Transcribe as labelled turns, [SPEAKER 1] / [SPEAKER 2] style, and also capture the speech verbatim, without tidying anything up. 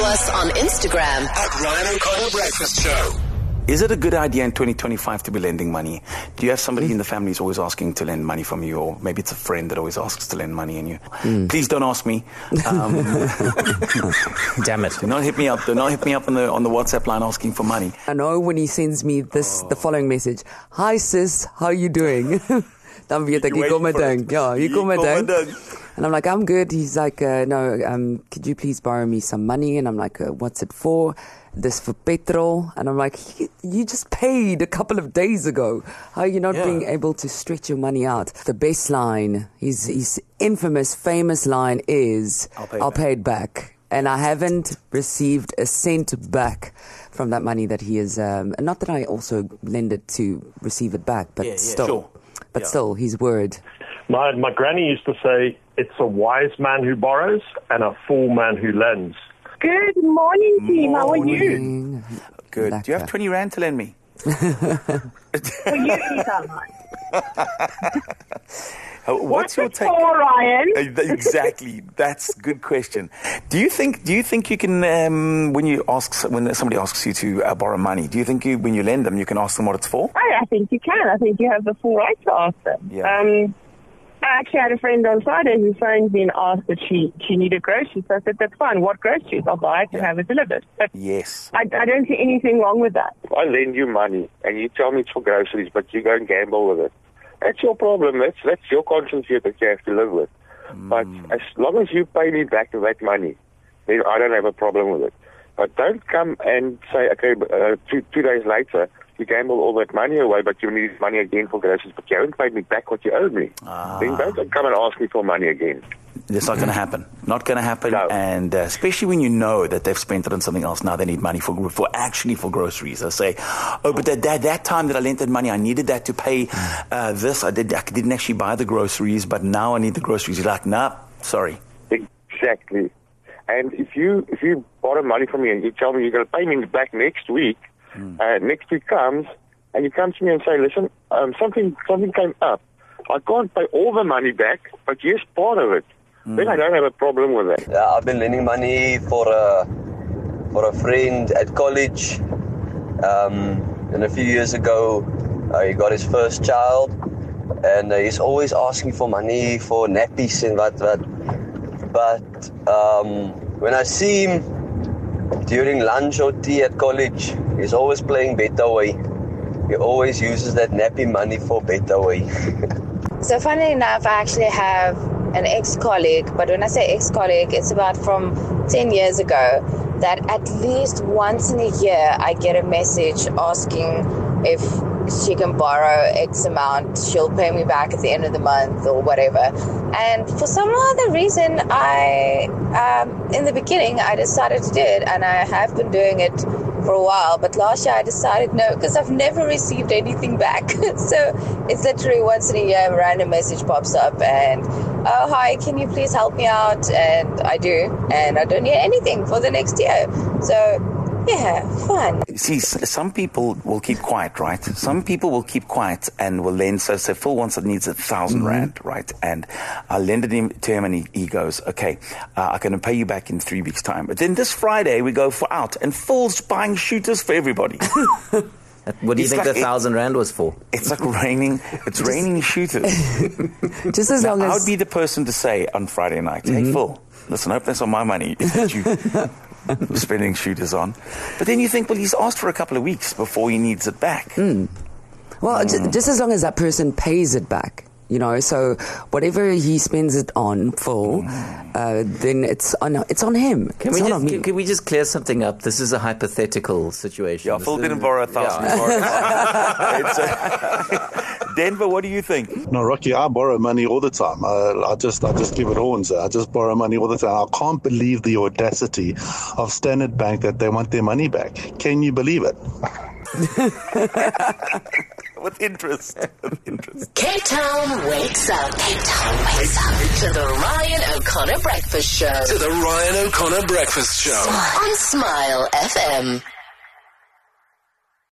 [SPEAKER 1] us on Instagram
[SPEAKER 2] at Ryan O'Connor Breakfast Show.
[SPEAKER 3] Is it a good idea in twenty twenty-five to be lending money? Do you have somebody mm. in the family who's always asking to lend money from you, or maybe it's a friend that always asks to lend money in you? Mm. Please don't ask me. Um,
[SPEAKER 4] Damn it!
[SPEAKER 3] Do not hit me up. Do not hit me up on the on the WhatsApp line asking for money.
[SPEAKER 5] I know when he sends me this, oh. the following message: "Hi sis, how you doing?" Dan weet ek jy kom met ding. Ja, jy kom met ding. And I'm like, I'm good. He's like, uh, no, um, could you please borrow me some money? And I'm like, uh, what's it for? This for petrol. And I'm like, you just paid a couple of days ago. How are you not yeah. being able to stretch your money out? The best line, his, his infamous, famous line is, I'll pay, I'll pay it back. And I haven't received a cent back from that money that he is, um, not that I also lend it to receive it back, but
[SPEAKER 3] yeah, yeah,
[SPEAKER 5] still,
[SPEAKER 3] sure.
[SPEAKER 5] but
[SPEAKER 3] yeah.
[SPEAKER 5] still, his word.
[SPEAKER 6] My, my granny used to say, it's a wise man who borrows and a fool man who lends.
[SPEAKER 7] Good morning, team. How are you?
[SPEAKER 3] Good. Lekker. Do you have twenty rand to lend me?
[SPEAKER 7] For you, anytime.
[SPEAKER 3] What's
[SPEAKER 7] What's
[SPEAKER 3] your
[SPEAKER 7] it
[SPEAKER 3] take?
[SPEAKER 7] for, Ryan?
[SPEAKER 3] Exactly. That's a good question. Do you think? Do you think you can, um, when you ask, when somebody asks you to uh, borrow money, do you think you, when you lend them, you can ask them what it's for?
[SPEAKER 7] I, I think you can. I think you have the full right to ask them.
[SPEAKER 3] Yeah.
[SPEAKER 7] Um, I actually had a friend on Friday who phoned me and asked if she, she needed groceries. So I said, that's fine. What groceries? I'll buy it and
[SPEAKER 3] yeah.
[SPEAKER 7] have it delivered. But
[SPEAKER 3] yes.
[SPEAKER 7] I, I don't see anything wrong with that.
[SPEAKER 8] I lend you money and you tell me it's for groceries, but you go and gamble with it. That's your problem. That's that's your conscience here that you have to live with. Mm. But as long as you pay me back that money, then I don't have a problem with it. But don't come and say, okay, uh, two, two days later, you gamble all that money away, but you need money again for groceries, but you haven't paid me back what you owed me. Ah. Then don't come and ask me for money again.
[SPEAKER 3] It's not going to happen. Not going to happen.
[SPEAKER 8] No.
[SPEAKER 3] And uh, especially when you know that they've spent it on something else. Now they need money for for actually for groceries. I say, oh, but that, that, that time that I lent that money, I needed that to pay uh, this. I, did, I didn't actually buy the groceries, but now I need the groceries. You're like, nah, sorry.
[SPEAKER 8] Exactly. And if you if you borrow money from me and you tell me you're going to pay me back next week, mm. uh, next week comes, and you come to me and say, listen, um, something something came up. I can't pay all the money back, but yes, part of it. Mm. Then I don't have a problem with that.
[SPEAKER 9] Yeah, I've been lending money for a, for a friend at college. Um, and a few years ago, uh, he got his first child. And uh, he's always asking for money for nappies and that, that. But um, when I see him during lunch or tea at college, he's always playing Betaway. He always uses that nappy money for Betaway.
[SPEAKER 10] So funnily enough, I actually have an ex-colleague, but when I say ex-colleague, it's about from ten years ago, that at least once in a year I get a message asking if she can borrow X amount, she'll pay me back at the end of the month or whatever. And for some other reason, I, um, in the beginning, I decided to do it, and I have been doing it for a while, but last year I decided no, because I've never received anything back. So it's literally once in a year a random message pops up and, oh, hi, can you please help me out? And I do, and I don't need anything for the next year. So yeah, fun.
[SPEAKER 3] See, some people will keep quiet, right? Some people will keep quiet and will lend. So, say Phil wants, needs a thousand mm-hmm. rand, right? And I lended him to him, and he, he goes, "Okay, uh, I can pay you back in three weeks' time." But then this Friday we go for out, and Phil's buying shooters for everybody.
[SPEAKER 4] What do you
[SPEAKER 3] it's
[SPEAKER 4] think
[SPEAKER 3] like
[SPEAKER 4] the thousand rand was for?
[SPEAKER 3] It's like raining. It's just, raining shooters.
[SPEAKER 5] Just as
[SPEAKER 3] now,
[SPEAKER 5] long as
[SPEAKER 3] I would be the person to say on Friday night, mm-hmm. "Hey, Phil, listen, I hope that's on my money that you." Spending shooters on. But then you think, well, he's asked for a couple of weeks before he needs it back.
[SPEAKER 5] Mm. Well, mm. j- just as long as that person pays it back, you know, so whatever he spends it on full, mm. uh, then it's on it's on him.
[SPEAKER 4] Can
[SPEAKER 5] it's
[SPEAKER 4] we,
[SPEAKER 5] just,
[SPEAKER 4] can, can we just clear something up? This is a hypothetical situation.
[SPEAKER 3] Yeah,
[SPEAKER 4] this
[SPEAKER 3] Phil
[SPEAKER 4] is,
[SPEAKER 3] didn't borrow a thousand. Yeah. it's a Denver, what do you think?
[SPEAKER 11] No, Rocky, I borrow money all the time. I, I just I just give it horns. I just borrow money all the time. I can't believe the audacity of Standard Bank that they want their money back. Can you believe it?
[SPEAKER 3] With interest. With interest.
[SPEAKER 1] Cape Town wakes up. Cape Town wakes up to the Ryan O'Connor Breakfast Show.
[SPEAKER 2] To the Ryan O'Connor Breakfast Show.
[SPEAKER 1] On Smile F M.